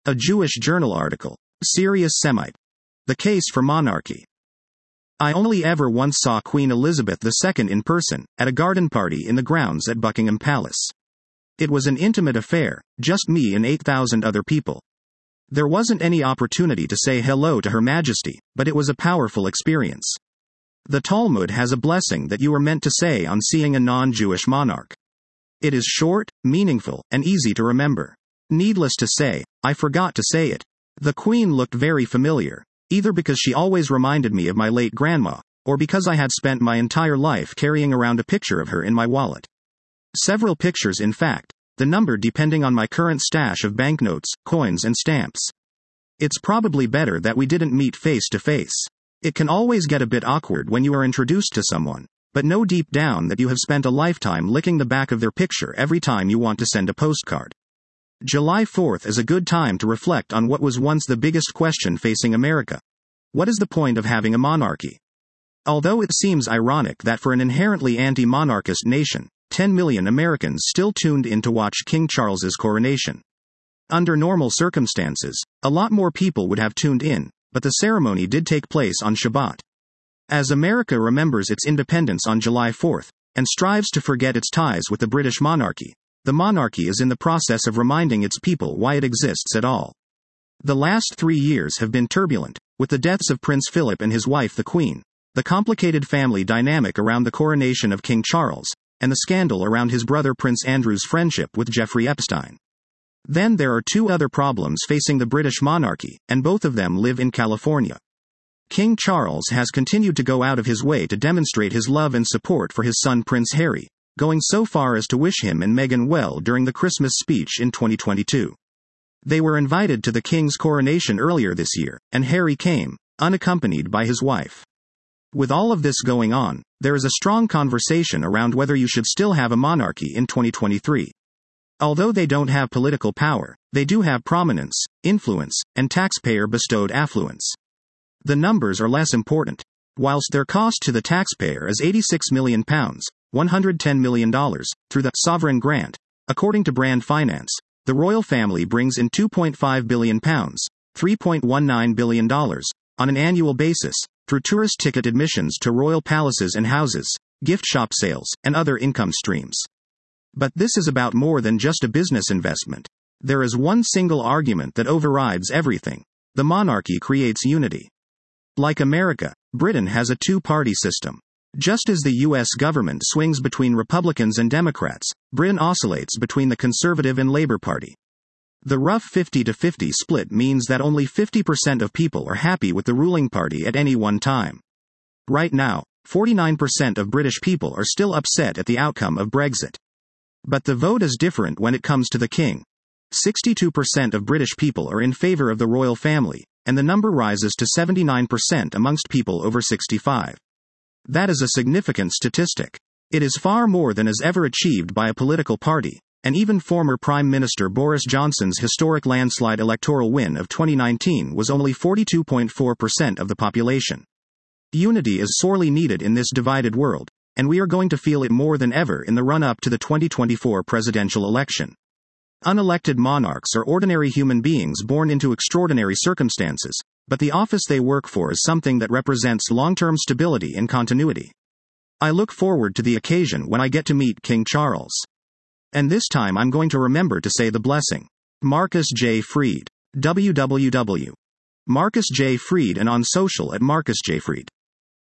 A Jewish journal article. Serious Semite. The Case for Monarchy. I only ever once saw Queen Elizabeth II in person, at a garden party in the grounds at Buckingham Palace. It was an intimate affair, just me and 8,000 other people. There wasn't any opportunity to say hello to Her Majesty, but it was a powerful experience. The Talmud has a blessing that you are meant to say on seeing a non-Jewish monarch. It is short, meaningful, and easy to remember. Needless to say, I forgot to say it. The Queen looked very familiar, either because she always reminded me of my late grandma, or because I had spent my entire life carrying around a picture of her in my wallet. Several pictures, in fact, the number depending on my current stash of banknotes, coins, and stamps. It's probably better that we didn't meet face to face. It can always get a bit awkward when you are introduced to someone, but know deep down that you have spent a lifetime licking the back of their picture every time you want to send a postcard. July 4th is a good time to reflect on what was once the biggest question facing America. What is the point of having a monarchy? Although it seems ironic that for an inherently anti-monarchist nation, 10 million Americans still tuned in to watch King Charles's coronation. Under normal circumstances, a lot more people would have tuned in, but the ceremony did take place on Shabbat. As America remembers its independence on July 4th, and strives to forget its ties with the British monarchy, the monarchy is in the process of reminding its people why it exists at all. The last 3 years have been turbulent, with the deaths of Prince Philip and his wife the Queen, the complicated family dynamic around the coronation of King Charles, and the scandal around his brother Prince Andrew's friendship with Jeffrey Epstein. Then there are two other problems facing the British monarchy, and both of them live in California. King Charles has continued to go out of his way to demonstrate his love and support for his son Prince Harry, going so far as to wish him and Meghan well during the Christmas speech in 2022. They were invited to the King's coronation earlier this year, and Harry came, unaccompanied by his wife. With all of this going on, there is a strong conversation around whether you should still have a monarchy in 2023. Although they don't have political power, they do have prominence, influence, and taxpayer-bestowed affluence. The numbers are less important. Whilst their cost to the taxpayer is £86 million, $110 million, through the sovereign grant, according to Brand Finance, the royal family brings in £2.5 billion, $3.19 billion, on an annual basis, through tourist ticket admissions to royal palaces and houses, gift shop sales, and other income streams. But this is about more than just a business investment. There is one single argument that overrides everything. The monarchy creates unity. Like America, Britain has a two-party system. Just as the U.S. government swings between Republicans and Democrats, Britain oscillates between the Conservative and Labour Party. The rough 50-50 split means that only 50% of people are happy with the ruling party at any one time. Right now, 49% of British people are still upset at the outcome of Brexit. But the vote is different when it comes to the King. 62% of British people are in favour of the royal family, and the number rises to 79% amongst people over 65. That is a significant statistic. It is far more than is ever achieved by a political party, and even former Prime Minister Boris Johnson's historic landslide electoral win of 2019 was only 42.4% of the population. Unity is sorely needed in this divided world, and we are going to feel it more than ever in the run-up to the 2024 presidential election. Unelected monarchs are ordinary human beings born into extraordinary circumstances, but the office they work for is something that represents long-term stability and continuity. I look forward to the occasion when I get to meet King Charles. And this time I'm going to remember to say the blessing. Marcus J. Freed. www.marcusjfreed and on social at Marcus J. Freed.